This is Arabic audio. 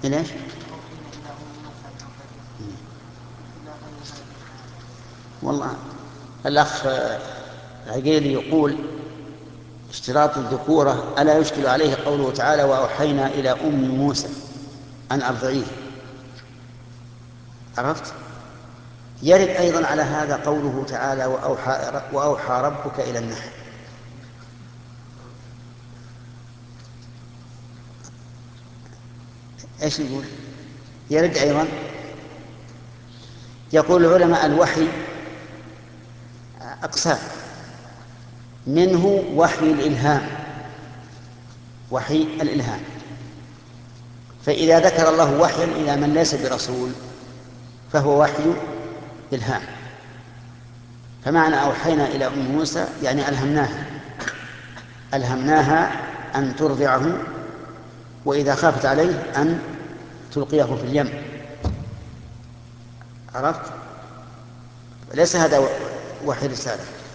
ليش؟ والله الأخ عقيلي يقول اشتراط الذكورة ألا يشكل عليه قوله تعالى وأوحينا إلى أم موسى أن أرضعيه. عرفت؟ يرد أيضا على هذا قوله تعالى وأوحى ربك إلى النحل. ايش يقول؟ يرد أيضا. يقول العلماء الوحي أقسام، منه وحي الإلهام، وحي الإلهام، فإذا ذكر الله وحيا إلى من ليس برسول فهو وحي إلهام. فمعنى أوحينا إلى أم موسى يعني ألهمناها أن ترضعه، وإذا خافت عليه أن تلقيه في اليم. عرفت؟ ليس هذا وحي رسالة.